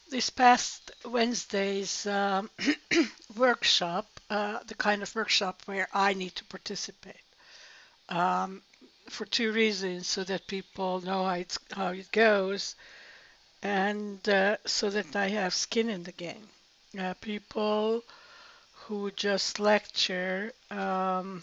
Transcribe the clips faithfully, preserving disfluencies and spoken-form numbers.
This past Wednesday's um, workshop, uh, the kind of workshop where I need to participate, um, for two reasons, so that people know how, it's, how it goes, and uh, so that I have skin in the game. Uh, people who just lecture, um,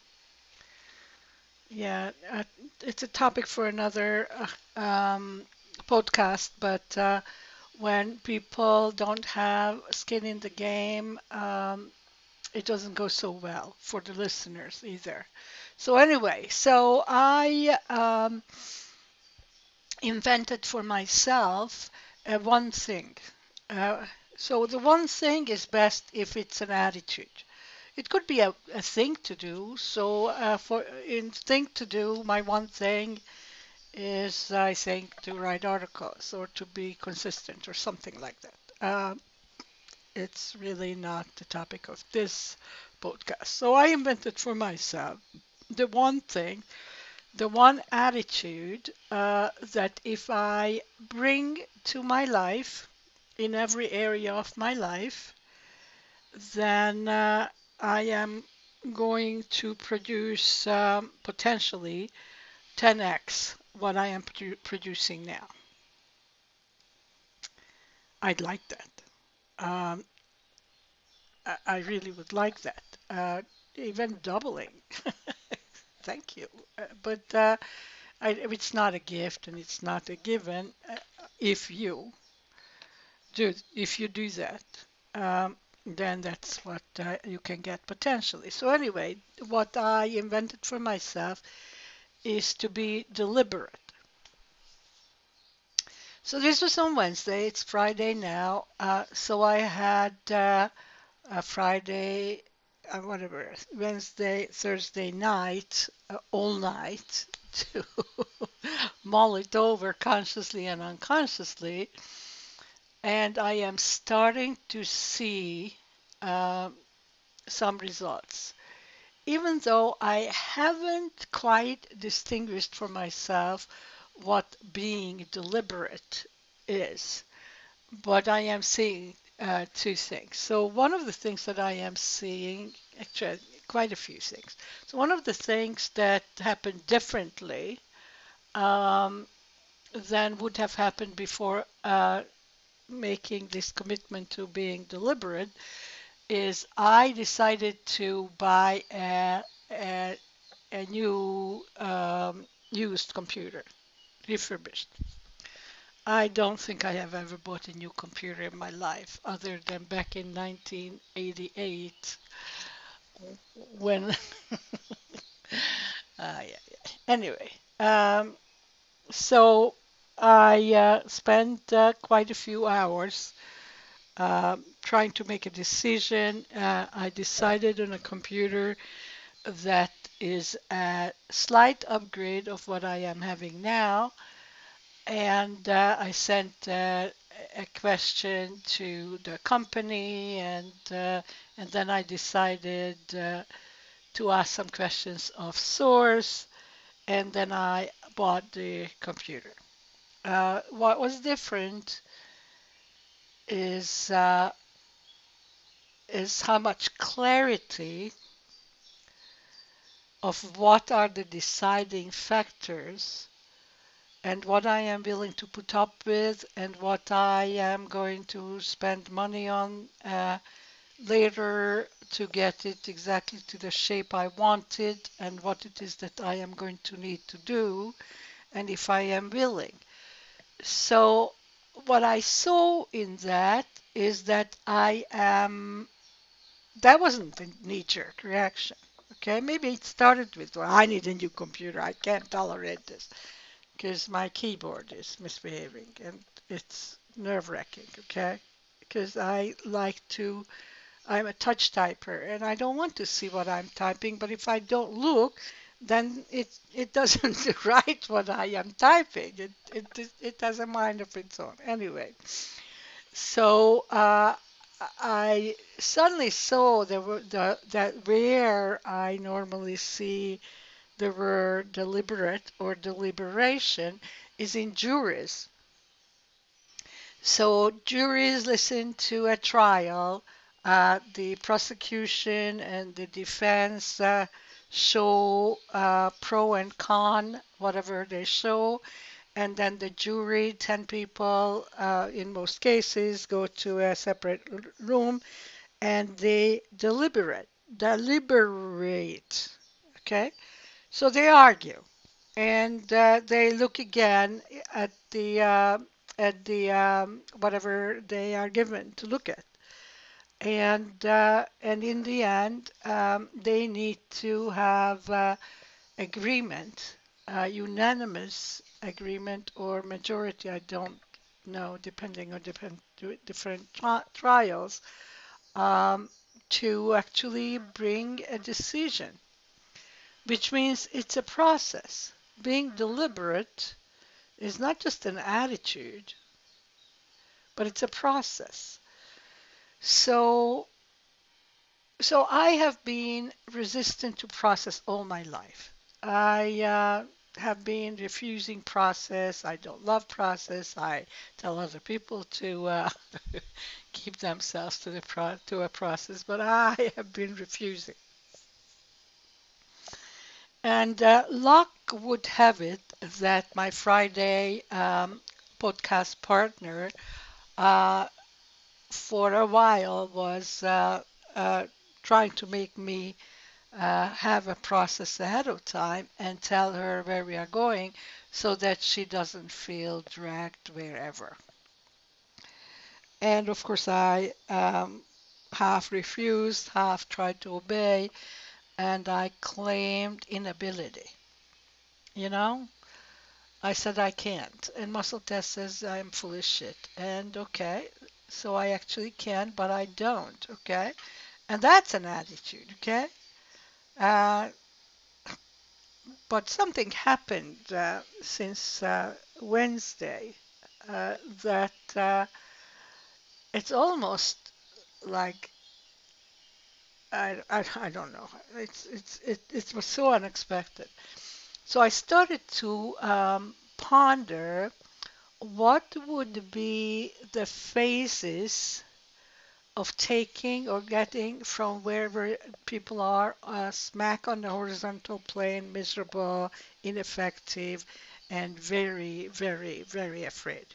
yeah, uh, it's a topic for another uh, um, podcast, but uh, when people don't have skin in the game, um, it doesn't go so well for the listeners either. So anyway, so I um, invented for myself uh, one thing. Uh, so the one thing is best if it's an attitude. It could be a, a thing to do. So uh, for in thing to do, my one thing is I think to write articles or to be consistent or something like that. Uh, it's really not the topic of this podcast. So I invented for myself the one thing, the one attitude uh, that if I bring to my life, in every area of my life, then uh, I am going to produce um, potentially ten x what I am produ- producing now. I'd like that. Um, I, I really would like that. Uh, even doubling. Thank you. Uh, but uh, I, it's not a gift and it's not a given uh, if you do if you do that. Um, then that's what uh, you can get potentially. So anyway, what I invented for myself is to be deliberate. So this was on Wednesday. It's Friday now. Uh, so I had uh, a Friday, uh, whatever, Wednesday, Thursday night, uh, all night to mull it over consciously and unconsciously. And I am starting to see um, some results. Even though I haven't quite distinguished for myself what being deliberate is, but I am seeing uh, two things. So one of the things that I am seeing, actually quite a few things. So one of the things that happened differently um, than would have happened before uh, making this commitment to being deliberate is I decided to buy a, a, a new um, used computer, refurbished. I don't think I have ever bought a new computer in my life, other than back in nineteen eighty-eight when. uh, yeah, yeah. Anyway, um, so I uh, spent uh, quite a few hours uh, trying to make a decision. Uh, I decided on a computer that is a slight upgrade of what I am having now. And uh, I sent uh, a question to the company, and uh, and then I decided uh, to ask some questions of source, and then I bought the computer. Uh, what was different is uh, is how much clarity of what are the deciding factors and what I am willing to put up with and what I am going to spend money on uh, later to get it exactly to the shape I want it and what it is that I am going to need to do and if I am willing. So what I saw in that is that I am, that wasn't a knee-jerk reaction. Okay, maybe it started with, well, I need a new computer. I can't tolerate this because my keyboard is misbehaving and it's nerve-wracking, okay? Because I like to, I'm a touch typer and I don't want to see what I'm typing, but if I don't look, then it it doesn't write what I am typing. It it it has a mind of its own. Anyway, so uh, I suddenly saw there were the that where I normally see the word deliberate or deliberation is in juries. So juries listen to a trial. Uh, the prosecution and the defense uh, show uh, pro and con, whatever they show, and then the jury, ten people uh, in most cases, go to a separate r- room and they deliberate, deliberate. Okay, so they argue and uh, they look again at the uh, at the um, whatever they are given to look at, and uh, and in the end, um, they need to have uh, agreement, uh, unanimous agreement or majority. I don't know, depending on different different tri- trials, um, to actually bring a decision, which means it's a process. Being deliberate is not just an attitude, but it's a process. So, so I have been resistant to process all my life. I uh, have been refusing process. I don't love process. I tell other people to uh, keep themselves to the pro- to a process, but I have been refusing. And uh, luck would have it that my Friday um, podcast partner uh, for a while was uh, uh, trying to make me uh, have a process ahead of time and tell her where we are going so that she doesn't feel dragged wherever. And of course, I um, half refused, half tried to obey, and I claimed inability. You know, I said I can't, and muscle test says I'm full of shit. And okay, so I actually can, but I don't. Okay, and that's an attitude. Okay, uh, but something happened uh, since uh, Wednesday uh, that uh, it's almost like I, I, I don't know. It's it's it, it was so unexpected. So I started to um, ponder what would be the phases of taking or getting from wherever people are uh, smack on the horizontal plane, miserable, ineffective, and very, very, very afraid,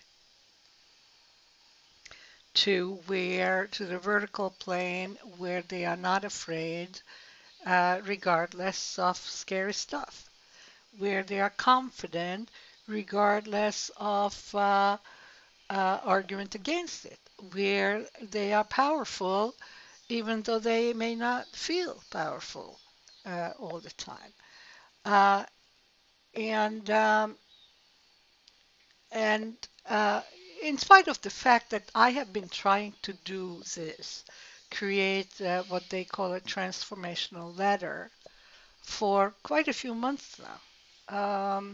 to where to the vertical plane where they are not afraid, uh, regardless of scary stuff, where they are confident, regardless of uh, uh, argument against it, where they are powerful, even though they may not feel powerful uh, all the time. Uh, and um, and uh, in spite of the fact that I have been trying to do this, create uh, what they call a transformational ladder for quite a few months now. Um,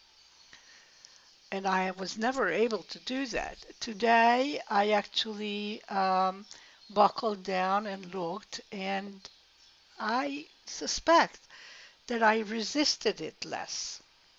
and I was never able to do that. Today, I actually um, buckled down and looked, and I suspect that I resisted it less,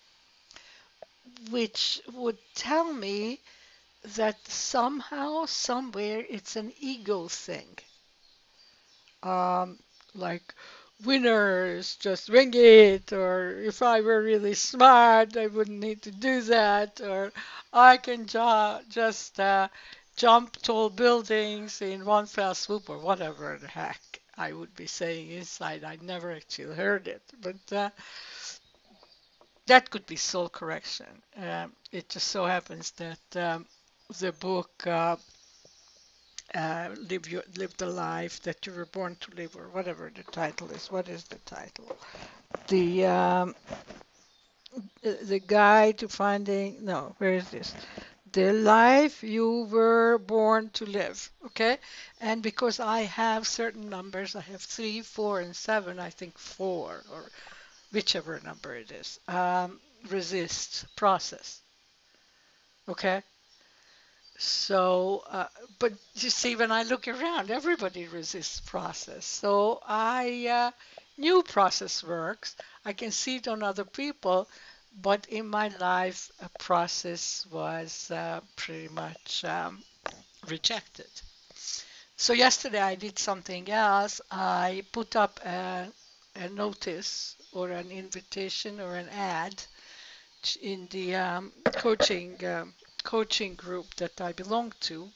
which would tell me that somehow, somewhere, it's an ego thing. Um, like, winners, just wing it, or if I were really smart, I wouldn't need to do that, or I can ju- just uh, jump tall buildings in one fell swoop, or whatever the heck I would be saying inside. I never actually heard it, but uh, that could be soul correction. Um, it just so happens that um, the book uh, uh, "Live Your Live the Life That You Were Born to Live," or whatever the title is. What is the title? The um, the the guide to finding. No, where is this? The life you were born to live. Okay, and because I have certain numbers, I have three, four, and seven. I think four, or whichever number it is. Um, resist process. Okay. So, uh, but you see, when I look around, everybody resists process. So I uh, knew process works. I can see it on other people, but in my life, a process was uh, pretty much um, rejected. So yesterday I did something else. I put up a, a notice or an invitation or an ad in the um, coaching um, coaching group that I belong to,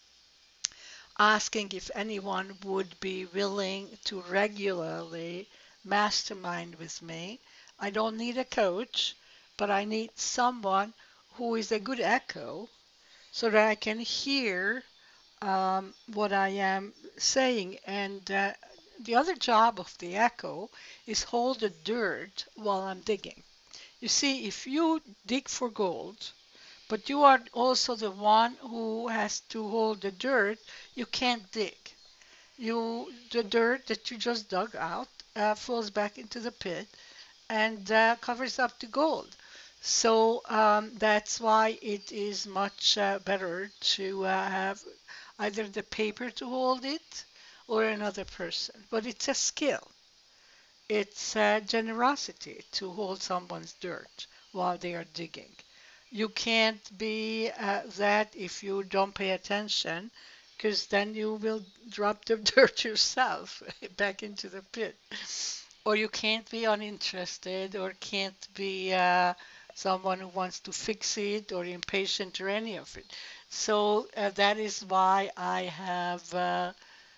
asking if anyone would be willing to regularly mastermind with me. I don't need a coach, but I need someone who is a good echo so that I can hear um, what I am saying. And uh, the other job of the echo is hold the dirt while I'm digging. You see, if you dig for gold, but you are also the one who has to hold the dirt, you can't dig. You, the dirt that you just dug out uh, falls back into the pit and uh, covers up the gold. So um, that's why it is much uh, better to uh, have either the paper to hold it or another person. But it's a skill. It's uh, generosity to hold someone's dirt while they are digging. You can't be uh, that if you don't pay attention, because then you will drop the dirt yourself back into the pit. Or you can't be uninterested, or can't be uh, someone who wants to fix it, or impatient, or any of it. So uh, that is why I have uh,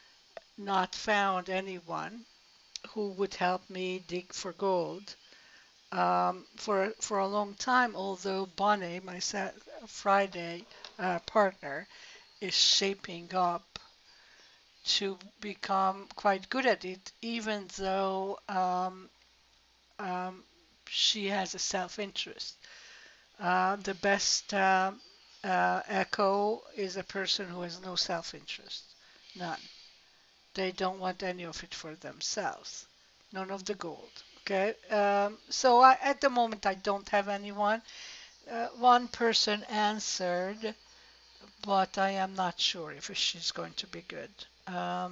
not found anyone who would help me dig for gold um, for for a long time. Although Bonnie, my Sa- Friday uh, partner, is shaping up to become quite good at it, even though um, um, she has a self-interest. Uh, the best uh, uh, echo is a person who has no self-interest, none. They don't want any of it for themselves, none of the gold. Okay, um, so I, at the moment I don't have anyone. Uh, one person answered, but I am not sure if she's going to be good. Um,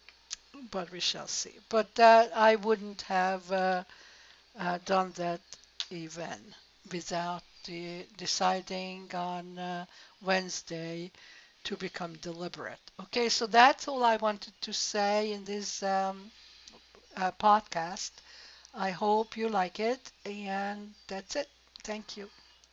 but we shall see. But uh, I wouldn't have uh, uh, done that even without the deciding on uh, Wednesday to become deliberate. Okay, so that's all I wanted to say in this um, uh, podcast. I hope you like it, and that's it. Thank you.